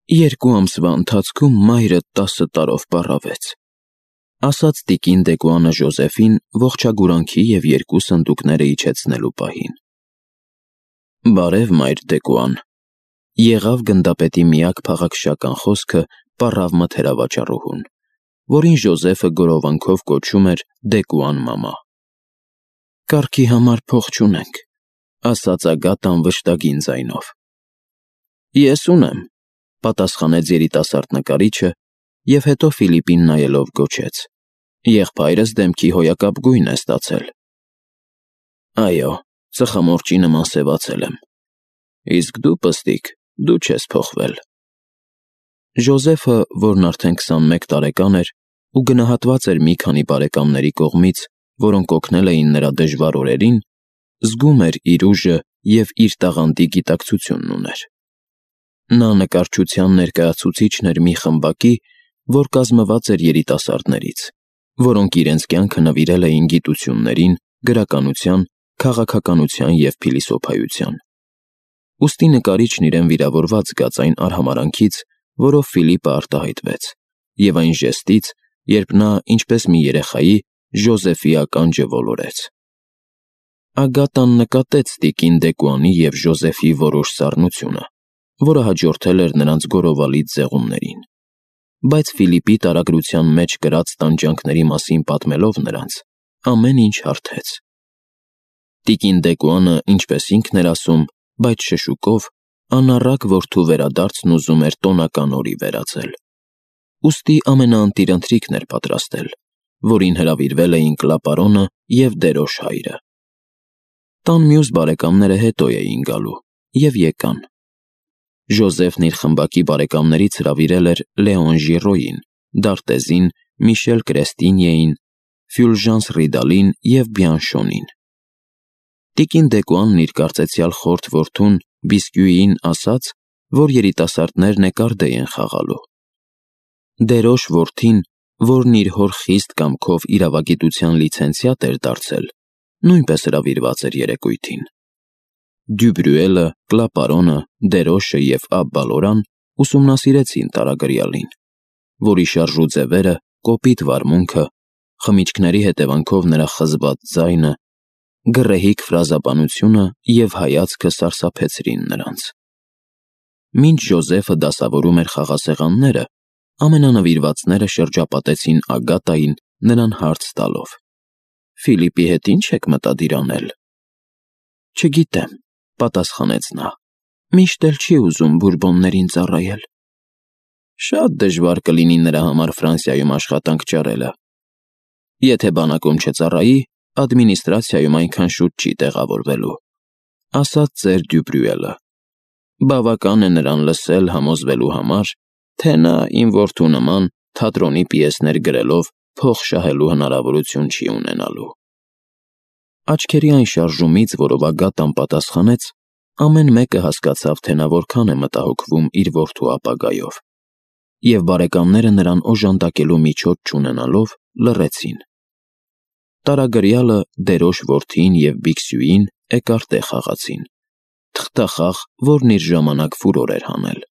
2 ամսվա ընթացքում մայրը 10 տարով պառավեց, ասաց տիկին Դեկուանը Ժոզեֆին ողջագուրանքի և 2 սնդուկները իջեցնելու պահին։ Բարև, մայր Դեկուան, եղավ գնդապետի միակ փաղաքշական խոսքը պառավ մթերավաճառուհուն, որին Ժոզեֆը գորովանքով կոչում էր Դեկուան մամա։ Կառքի համար փող չունենք, ասաց Ագատան վշտագին ձայնով։ Ես ունեմ, պատասխանեց երիտասարդ նկարիչը և հետո Ֆիլիպին նայելով գոչեց. Եղբայրս դեմքի հոյակապ գույն է ստացել։ Այո, ծխամորճի նման սևացել եմ։ Իսկ դու, պստիկ, դու չես փոխվել։ Ժոզեֆը, որն արդեն 21 տարեկան էր ու գնահատված էր մի քանի բարեկամների կողմից, որոնք օգնել էին նրա դժվար օրերին, զգում էր իր ուժը և իր տաղանդի գիտակցությունն ուներ։ Նա նկարչության ներկայացուցիչն էր մի խմբակի, որ կազմված էր երիտասարդներից, որոնք իրենց կյանքը նվիրել էին գիտություններին, գրականության, քաղաքականության և փիլիսոփայության։ Ուստի նկարիչն իրեն վիրավորված զգաց այն արհամարհանքից, որով Ֆիլիպը արտահայտվեց, և այն ժեստից, երբ նա, ինչպես մի երեխայի, Ժոզեֆի ականջը ոլորեց։ Ագատան նկատեց տիկին Դեկուանի և Ժոզեֆի որոշ սառնությունը, որը հաջորդել էր նրանց գորովալից ձեղումներին, բայց Ֆիլիպի տարագրության մեջ կրած տանջանքների մասին պատմելով նրանց, ամեն ինչ հարթեց։ Տիկին Դեկուանը, ինչպես ինքն էր ասում, բայց շշուկով, անառակ որդու վերադարձն ուզում էր տոնական օրի վերածել։ Ուստի ամենաընտիր ընթրիքն էր պատրաստել, որին հրավիրվել էին Կլապարոնը և Դերոշ հայրը։ Տան մյուս բարեկամները հետո էին գալու և եկան։ Ժոզեֆն իր խմբակի բարեկամներից հրավիրել էր Լեոն Ժիրոյին, Դարտեզին, Միշել Կրեստինիեին, Ֆյուլժանս Ռիդալին և Բյանշոնին։ Տիկին Դեկուանն իր կարծեցյալ խորթ որդուն Բիսկյուիին ասաց, որ երիտասարդներն էկարդե են խաղալու։ Դերոշ որդին, որն իր հոր խիստ կամքով իրավագիտության լիցենզիատ էր դարձել, նույնպես հրավիրված էր երեկույթին։ Դյուբրյուելը, Կլապարոնը, Դերոշը և Աբբալորան ուսումնասիրեցին տարագրյալին, որի շարժու ձևերը, կոպիտ վարմունքը, խմիչքների հետևանքով նրա խզված ձայնը, գռեհիկ ֆրազաբանությունը և հայացքը սարսափեցրին նրանց։ Մինչ Ժոզեֆը դասավորում էր խաղասեղանները, ամենանվիրվածները շրջապատեցին Ագատային, նրան հարց տալով. Ֆիլիպի հետ ի՞նչ եք մտադիր անել։ Չգիտեմ, պատասխանեց նա, միշտ էլ չի ուզում բուրբոններին ծառայել։ Շատ դժվար կլինի նրա համար Ֆրանսիայում աշխատանք ճարելը։ Եթե բանակում չծառայի, ադմինիստրացիայում այնքան շուտ չի տեղավորվելու, ասաց ծեր Դյուբրյուելը։ Բավական է նրան լսել համոզվելու համար, թե նա իմ որդու նման թատրոնի պիեսներ գրելով փող շահելու հնարավորություն չի ունենալու։ Աչքերի այն շարժումից, որով Ագատան պատասխանեց, ամեն մեկը հասկացավ, թե նա որքան է մտահոգվում իր որդու ապագայով, և բարեկամները նրան օժանդակելու միջոց չունենալով լռեցին։ Տարագրյալը, Դերոշ որդին և Բիքսյուին էկարտե խաղացին, թղթախաղ, որն իր ժամանակ ֆուրոր էր հանել։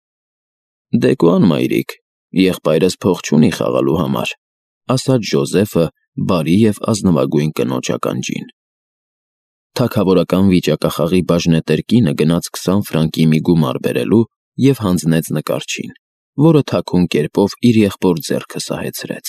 Դեկուան մայրիկ, եղբայրս փող չունի խաղալու համար, ասաց Ժոզեֆը բարի և ազնվագույն կնոջ ականջին։ Թագավորական վիճակախաղի բաժնետեր կինը գնաց 20 ֆրանկի մի գումար բերելու և հանձնեց նկարչին, որը թաքուն կերպով իր եղբոր ձեռքը սահեցրեց։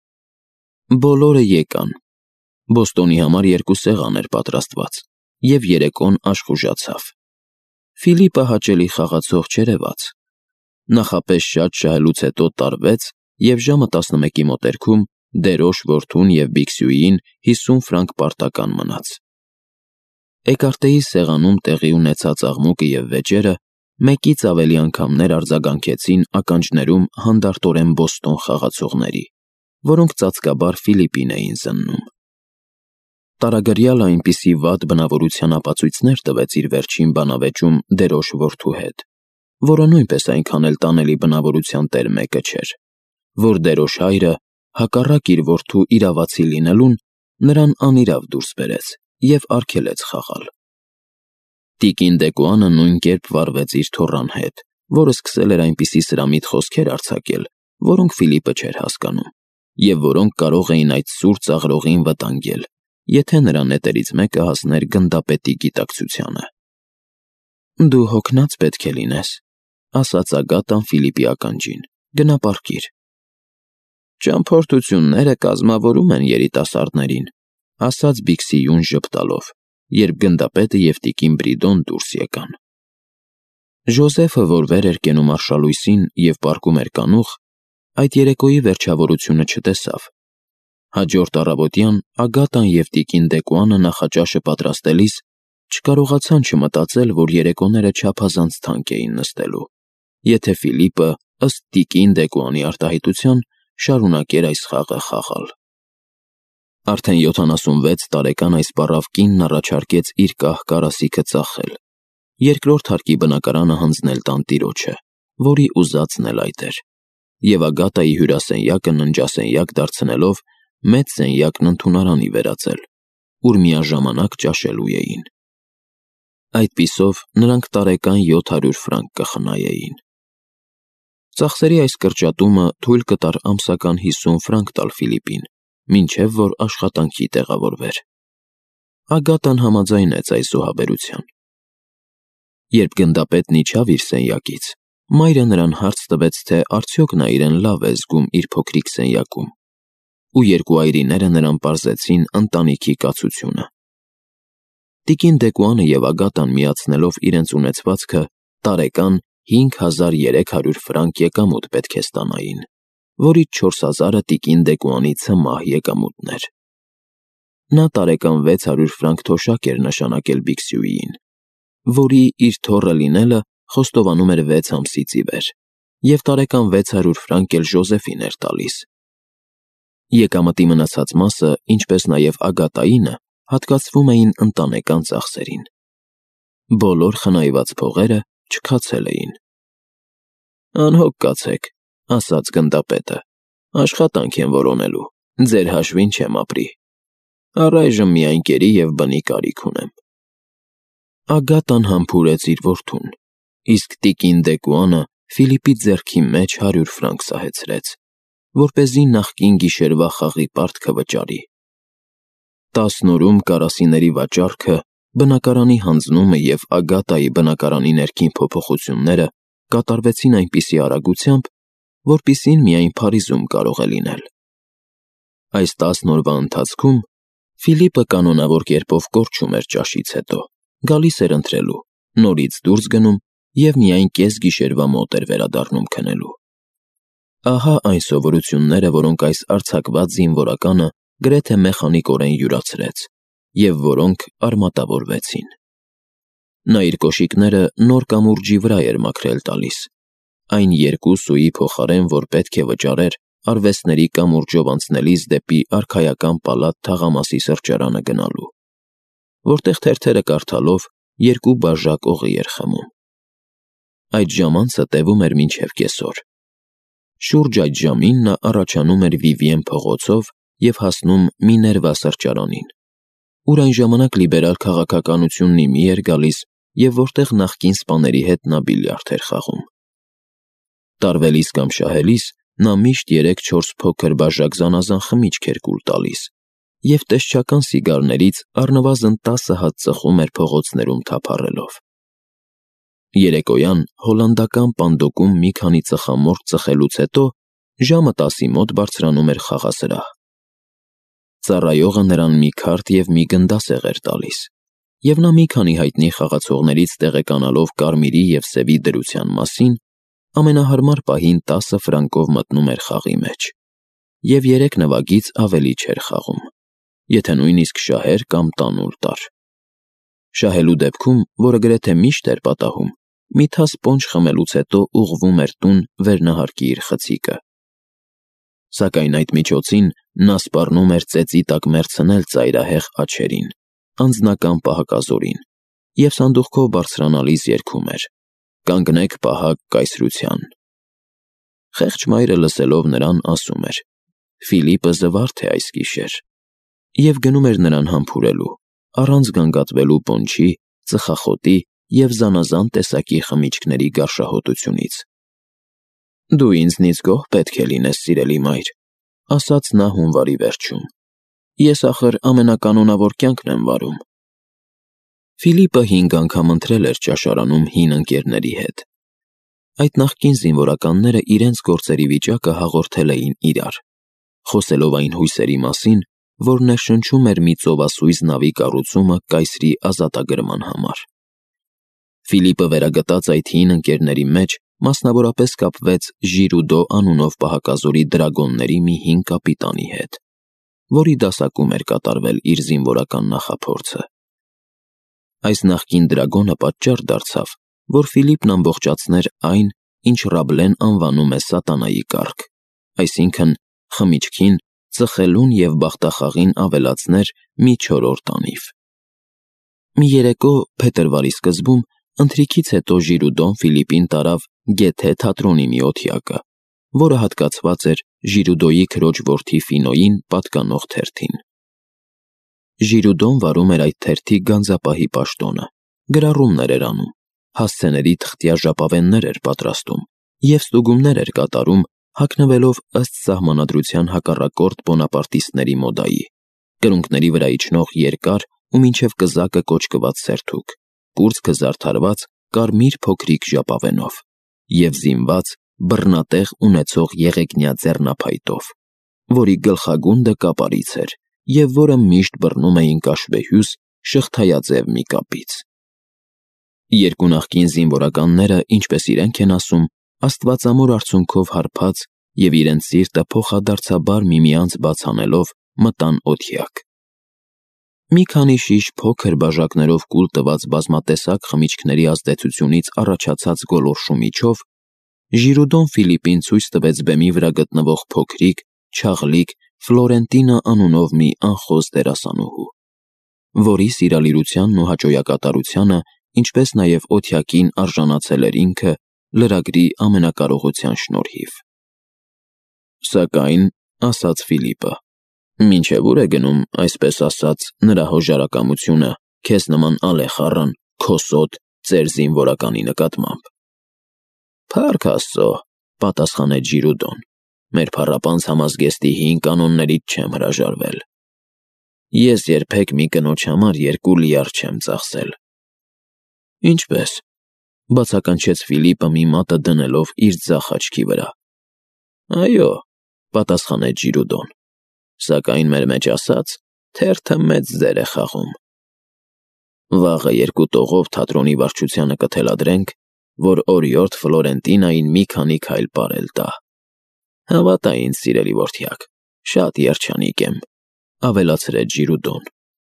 Բոլորը եկան։ Բոստոնի համար 2 սեղան էր պատրաստված, և երեկոն աշխուժացավ։ Ֆիլիպը հաճելի խաղացող չերևաց։ Նախապես շատ շահելուց հետո տարվեց, և ժամը 11-ի մոտերքում Դերոշ որդուն և Բիքսյուիին 50 ֆրանկ պարտական մնաց։ Էկարտեի սեղանում տեղի ունեցած աղմուկը և վեճերը մեկից ավելի անգամներ արձագանքեցին ականջներում հանդարտորեն Բոստոն խաղացողների, որոնք ծածկաբար Ֆիլիպին էին զննում։ Տարագրյալը այնպիսի վատ բնավորության ապացույցներ տվեց իր վերջին բանավեճում Դերոշ որդու հետ, որը նույնպես այնքան էլ տանելի բնավորության տեր մեկը չէր, որ Դերոշ հայրը, հակառակ իր որդու իրավացի լինելուն, նրան անիրավ դուրս բերեց և արգելեց խաղալ։ Տիկին Դեկուանը նույն կերպ վարվեց իր թոռան հետ, որը սկսել էր այնպիսի սրամիտ խոսքեր արձակել, որոնք Ֆիլիպը չէր հասկանում, և որոնք կարող էին այդ սուր ծաղրողին վտանգել, եթե նրա նետերից մեկը հասներ գնդապետի գիտակցությանը։ «Դու հոգնած պետք է լինես», ասաց Ագատան Ֆիլիպի ականջին, «գնա պառկիր»։ «Ճամփորդությունները կազմավորում են երիտասարդներին», ասաց Բիքսիյուն ժպտալով, երբ գնդապետը և տիկին Բրիդոն դուրս եկան։ Ժոզեֆը, որ վեր էր կենում արշալույսին և պառկում էր կանուխ, այդ երեկոյի վերջավորությունը չտեսավ։ Հաջորդ առավոտյան Ագատան և տիկին Դեկուանը նախաճաշը պատրաստելիս չկարողացան չմտածել, որ երեկոները չափազանց թանկ էին նստելու, եթե Ֆիլիպը, ըստ տիկին Դեկուանի արտահայտության, շարունակեր այս խաղը խաղալ։ Արդեն 76 տարեկան այս պառավ կինն առաջարկեց իր կահ կարասիքը ծախել, երկրորդ հարկի բնակարանը հանձնել տանտիրոջը, որի ուզածն էլ այդ էր, և Ագատայի հյուրասենյակը ննջասենյակ դարձնելով մեծ սենյակն ընդունարանի վերածել, ուր միաժամանակ ճաշելու էին։ Այդպիսով նրանք տարեկան 700 ֆրանկ կխնայեին։ Ծախսերի այս կրճատումը թույլ կտար ամսական 50 ֆրանկ տալ Ֆիլիպին, մինչև որ աշխատանքի տեղավորվեր։ Ագատան համաձայնեց այս զոհաբերության։ Երբ գնդապետն իջավ իր սենյակից, մայրը նրան հարց տվեց, թե արդյոք նա իրեն լավ է զգում իր փոքրիկ սենյակում, ու երկու այրիները նրան պարզեցին ընտանիքի կացությունը։ Տիկին Դեկուանը և Ագատան միացնելով իրենց ունեցվածքը տարեկան 5300 ֆրանկ եկամուտ պետք է ստանային, որից 4000-ը տիկին Դեկուանի ցմահ եկամուտն էր։ Նա տարեկան 600 ֆրանկ թոշակ էր նշանակել Բիքսյուիին, որի իր թոռը լինելը խոստովանում էր 6 ամսից ի վեր, և տարեկան 600 ֆրանկ էլ Ժոզեֆին էր տալիս։ Եկամտի մնացած մասը, ինչպես նաև Ագատայինը, հատկացվում էին ընտանեկան ծախսերին։ Բոլոր խնայված փողերը չքացել էին։ «Անհոգ կացեք», ասաց գնդապետը, «աշխատանք եմ որոնելու, ձեր հաշվին չեմ ապրի։ Առայժմ միայն կերի և բնի կարիք ունեմ»։ Ագատան համբուրեց իր որդուն, իսկ տիկին Դեկուանը Ֆիլիպի ձեռքի մեջ 100 ֆրանկ սահեցրեց, որպեսզի նախկին գիշերվա խաղի պարտքը վճարի։ 10 օրում կարասիների վաճառքը, բնակարանի հանձնումը և Ագատայի բնակարանի ներքին փոփոխությունները կատարվեցին այնպիսի արագությամբ, որպիսին միայն Փարիզում կարող է լինել։ Այս 10 օրվա ընթացքում Ֆիլիպը կանոնավոր կերպով կորչում էր ճաշից հետո, գալիս էր ընթրելու, նորից դուրս գնում և միայն կեսգիշերվա մոտ էր վերադառնում քնելու։ Ահա այն սովորությունները, որոնք այս արձակված զինվորականը գրեթե մեխանիկորեն յուրացրեց, և որոնք արմատավորվեցին։ Նա իր կոշիկները նոր կամուրջի վրա էր մաքրել տալիս, այն 2 սուի փոխարեն, որ պետք է վճարեր արվեստների կամուրջով անցնելիս դեպի արքայական պալատ թաղամասի սրճարանը գնալու, որտեղ թերթերը կարդալով 2 բաժակ օղի էր խմում։ Այդ ժամանցը տևում էր մինչև կեսօր։ Շուրջ այդ ժամին նա առաջանում էր Վիվիեն փողոցով և հասնում Միներվա սրճարանին, ուր այն ժամանակ լիբերալ քաղաքականությունն ի մի էր գալիս և որտեղ նախկին սպաների հետ նա բիլիարդ էր խաղում։ Տարվելիս կամ շահելիս նա միշտ 3-4 փոքր բաժակ զանազան խմիչք էր կուլ տալիս և տեսչական սիգարներից առնվազն 10 հատ ծխում էր փողոցներում թափառելով։ Երեկոյան հոլանդական պանդոկում մի քանի ծխամորճ ծխելուց հետո ժամը 10-ի մոտ բարձրանում էր խաղասրահ։ Ծառայողը նրան մի քարտ և մի գնդասեղ էր տալիս, և նա մի քանի հայտնի խաղացողներից տեղեկանալով կարմիրի և սևի դրության մասին, ամենահարմար պահին 10 ֆրանկով մտնում էր խաղի մեջ, և 3 նվագից ավելի չէր խաղում, եթե նույնիսկ շահեր կամ տանուլ տար։ Շահելու դեպքում, որը գրեթե միշտ էր պատահում, մի թաս պոնջ խմելուց հետո ուղղվում էր տուն վերնահարկի իր խցիկը։ Սակայն այդ միջոցին նա սպառնում էր ծեծի տակ մեռցնել ծայրահեղ աջերին, անձնական պահակազորին, և սանդուղքով բարձրանալիս երգում էր. «Կանգնեք պահակ կայսրության»։ Խեղճ մայրը լսելով նրան ասում էր. «Ֆիլիպը զվարթ է այս գիշեր», և գնում էր նրան համբուրելու, առանց գանգատվելու պոնչի, ծխախոտի և զանազան տեսակի խմիչքների գարշահոտությունից։ «Դու ինձնից գոհ պետք է լինես, սիրելի մայր», ասաց նա հունվարի վերջում։ «Ես ախր ամենականոնավոր կյանքն եմ վարում»։ Ֆիլիպը 5 անգամ ընթրել էր ճաշարանում հին ընկերների հետ։ Այդ նախկին զինվորականները իրենց գործերի վիճակը հաղորդել էին իրար, խոսելով այն հույսերի մասին, որ ներշնչում էր մի ծովասույզ նավի կառուցումը կայսրի ազատագրման համար։ Ֆիլիպը վերագտած այդ հին ընկերների մեջ մասնավորապես կապվեց Ժիրուդո անունով պահակազորի դրագոնների մի հին կապիտանի հետ, որի դասակում էր կատարվել իր զինվորական նախափորձը։ Այս նախկին դրագոնը պատճառ դարձավ, որ Ֆիլիպն ամբողջացներ այն, ինչ Ռաբլեն անվանում է սատանայի կառք, այսինքն խմիչքին, ծխելուն և բախտախաղին ավելացներ մի 4-րդ անիվ։ Մի երեկո փետրվարի սկզբում ընթրիքից հետո Ժիրուդոն Ֆիլիպին տարավ Գեթե թատրոնի մի օթյակը, որը հատկացված էր Ժիրուդոյի քրոջ որդի Ֆինոյին պատկանող թերթին։ Ժիրուդոն վարում էր այդ թերթի գանձապահի պաշտոնը, գրառումներ էր անում, հասցեների թղթյա ժապավեններ էր պատրաստում և ստուգումներ էր կատարում, հագնվելով ըստ սահմանադրության հակառակորդ բոնապարտիստների մոդայի, կրունկների վրա իջնող երկար ու մինչև կզակը կոճկված սերթուկ, կուրծքը զարդարված կարմիր փոքրիկ ժապավենով և զինված բռնատեղ ունեցող եղեգնյա ձեռնափայտով, որի գլխագունդը կապարից էր և որը միշտ բռնում էին կաշվեհյուս շղթայաձև մի կապից։ Երկու նախկին զինվորականները, ինչպես իրենք են ասում, աստվածամոր արցունքով հարբած և իրենց սիրտը փոխադարձաբար միմյանց բաց անելով մտան օթյակ։ Մի քանի շիշ փոքր բաժակներով կուլ տված բազմատեսակ խմիչքների ազդեցությունից առաջացած գոլորշումիչով Ժիրուդոն Ֆիլիպին ցույց տվեց բեմի վրա գտնվող փոքրիկ, չաղլիկ Ֆլորենտինա անունով մի անխոս դերասանուհու, որի սիրալիրությանն ու հաճոյակատարությանը, ինչպես նաև օթյակին արժանացել էր ինքը լրագրի ամենակարողության շնորհիվ։ «Սակայն», ասաց Ֆիլիպը, «մինչև ուր է գնում, այսպես ասած, նրա հոժարակամությունը քեզ նման ալեխառն, քոսոտ ծեր զինվորականի նկատմամբ»։ «Փառք Աստծո», պատասխանեց Ժիրուդոն, «մեր փառապանծ համազգեստի հին կանոններից չեմ հրաժարվել։ Ես երբեք մի կնոջ համար 2 լիար չեմ ծախսել»։ «Ինչպե՞ս», բացականչեց Ֆիլիպը մի մատը դնելով իր ձախ աչքի վրա։ «Այո», պատասխանեց Ժիրուդոն, «սակայն մեր մեջ ասած, թերթը մեծ դեր է խաղում։ Վաղը 2 տողով թատրոնի վարչությանը կթելադրենք, որ օրիորդ Ֆլորենտինային մի քանի քայլ պարել տա։ Հավատա ինձ, սիրելի որդյակ, շատ երջանիկ եմ», ավելացրեց Ժիրուդոն։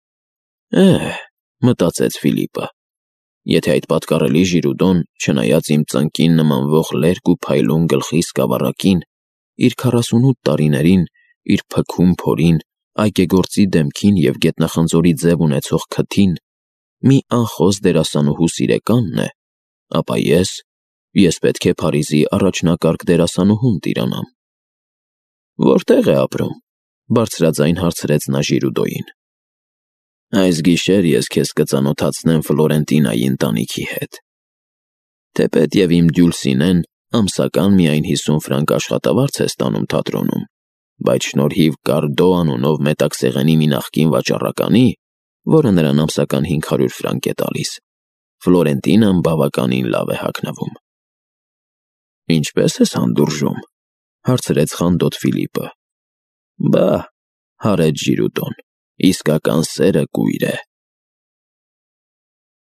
Մտածեց Ֆիլիպը, եթե այդ պատկառելի Ժիրուդոն, չնայած իմ ծնկին նմանվող լերկ ու փայլուն գլխի սկավառակին, իր 48 տարիներին, իր փքում փորին, այգեգործի դեմքին և գետնախնձորի ձև ունեցող քթին, մի անխոս դերասանուհու սիրեկանն է, ապա ես պետք է Փարիզի առաջնակարգ դերասանուհուն տիրանամ։ «Որտե՞ղ է ապրում», բարձրաձայն հարցրեց նա Ժիրուդոյին։ «Այս գիշեր ես քեզ կծանոթացնեմ Ֆլորենտինայի ընտանիքի հետ։ Թեպետև իմ Դյուլսինեն ամսական միայն 50 ֆրանկ աշխատավարձ է ստանում թատրոնում, բայց շնորհիվ Կարդո անունով մետաքսեղենի մի նախկին վաճառականի, որը նրան ամսական 500 ֆրանկ է տալիս, Ֆլորենտինան բավականին լավ է հագնվում»։ «Ինչպե՞ս ես հանդուրժում», հարցրեց խանդոտ Ֆիլիպը։ «Բա», հարեց Ժիրուդոն, «իսկական սերը կույր է»։